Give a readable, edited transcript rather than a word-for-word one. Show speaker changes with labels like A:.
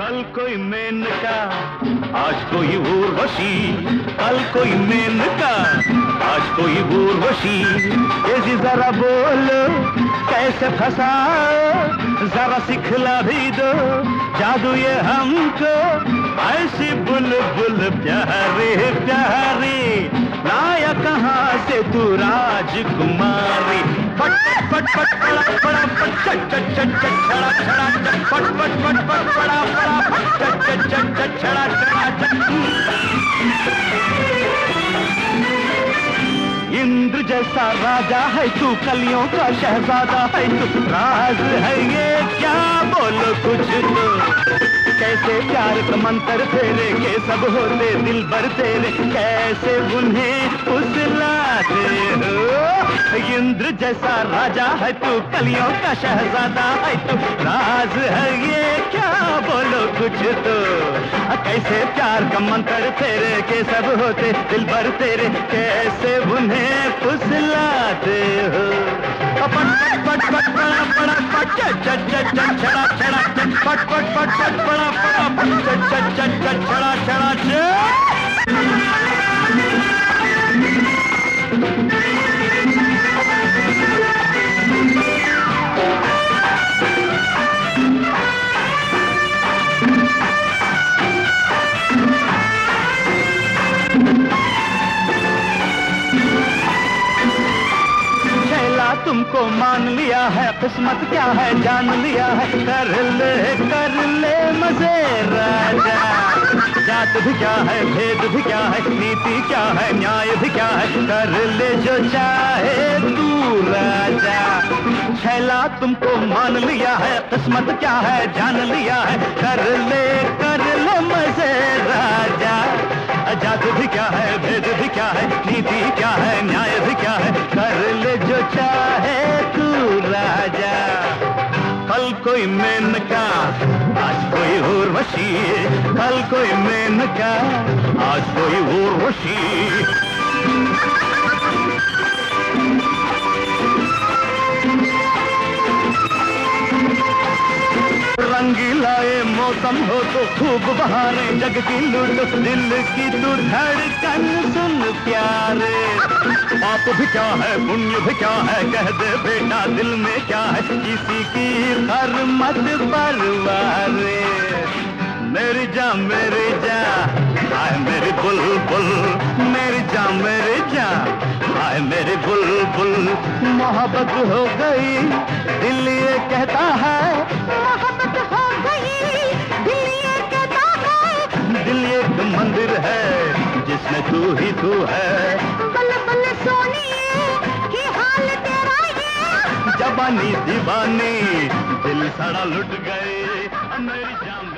A: कल कोई मेनका आज कोई उर्वशी, कल कोई मेनका आज कोई उर्वशी। ये जरा बोलो कैसे फंसाओ, जरा सिखला भी दो जादू ये हमको। ऐसी बुलबुल प्यारे प्यारे लाया कहाँ से तू राजकुमारी। पट पट पट पड़ा पड़ा पट चट चट चट चट छड़ा छड़ा चट पट पट पट पट पड़ा पड़ा पट चट चट चट चट छड़ा छड़ा चट। इंद्र जैसा राजा है तू, कलियों का शहजादा है तू, राज है ये क्या बोलो कुछ तो। कैसे प्यार का मंत्र फेरे के सब होते दिल भर तेरे, कैसे उन्हें उजलाते हो। इंद्र जैसा राजा है तू, कलियों का शहजादा है तू, राज है ये क्या बोलो कुछ तो। कैसे प्यार का मंत्र फेरे के सब होते दिल भर तेरे, कैसे उन्हें उजलाते हो। पट पट पट पट पड़ा पड़ा पट चट चट चट चट छड़ा छड़ा चट पट पट पट पट पड़ा पड़ा पट चट चट चट चट छड़ा छड़ा चट। तुमको मान लिया है, किस्मत क्या है जान लिया है। कर ले मजे राजा, जात भी क्या है भेद भी क्या है, नीति क्या है न्याय भी क्या है। कर ले जो चाहे तू राजा। छैला तुमको मान लिया है, किस्मत क्या है जान लिया है। कर ले मजे राजा, जादू भी क्या है भेद भी क्या है, नीति क्या है न्याय भी क्या है। कर ले जो चाहे तू राजा। कल कोई मेनका आज कोई उर्वशी, कल कोई मेनका आज कोई उर्वशी। रंगीला ये मौसम हो तो खूब बहारें जग की लूट, दिल की तू धड़कन सुन प्यारे। पाप भी क्या है पुण्य भी क्या है, कह दे बेटा दिल में क्या है, किसी की हर मत परवारे। मेरी जा आए मेरी बुलबुल, मेरी जा आए मेरी बुलबुल। मोहब्बत हो गई दिल ये कहता है, मोहब्बत हो गई दिल ये कहता है। दिल एक मंदिर है जिसमें तू ही तू है। बल बल सोनिए कि हाल तेरा ये, जवानी दीवानी दिल सड़ा लुट गए मेरी जान।